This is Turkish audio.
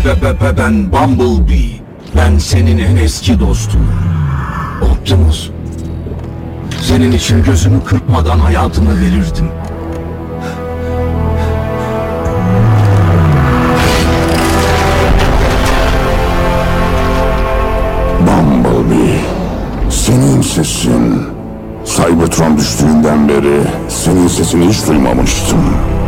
Ben Bumblebee. Ben senin en eski dostum. Optimus. Senin için gözümü kırpmadan hayatımı verirdim. Bumblebee, senin sesin. Cybertron düştüğünden beri senin sesini hiç duymamıştım.